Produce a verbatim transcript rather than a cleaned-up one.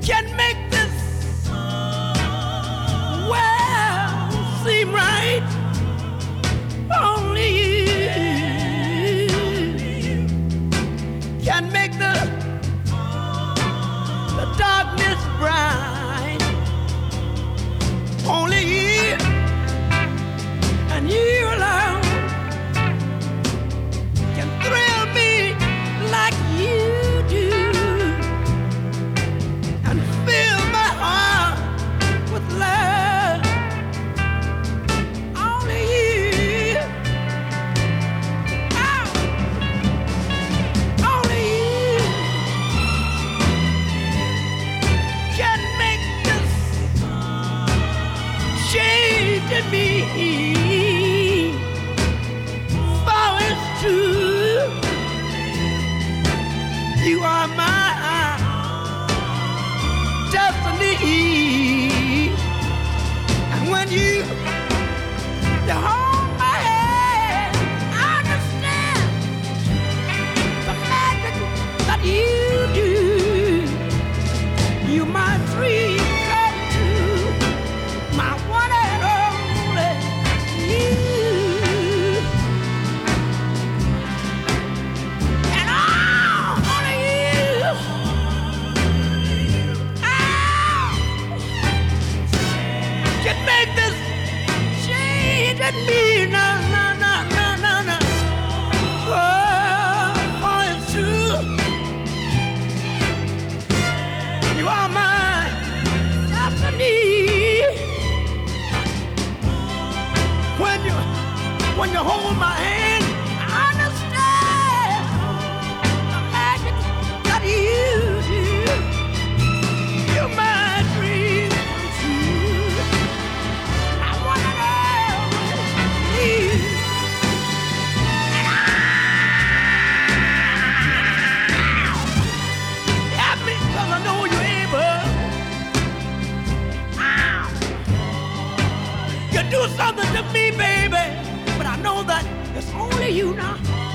can make this world seem right. Only you can make the the darkness bright. Only you and you alone can thrill me like you do and fill my heart with love. Only you, oh, only you can make this change in me. For it's true, you are my destiny. And when you, you hold my hand, I understand the magic that you do. You my dream come true, my one and only you. And oh, only you. Oh, can make this change in me. No, no, no, no, no, no. Oh, oh, it's true. You are my destiny. When you, when you hold my hand, I understand the magic that you do. You're my dream come true. I wanna know you. And I, help me 'cause I know you're able. Ow. You do something to me, baby, but I know that it's only you now.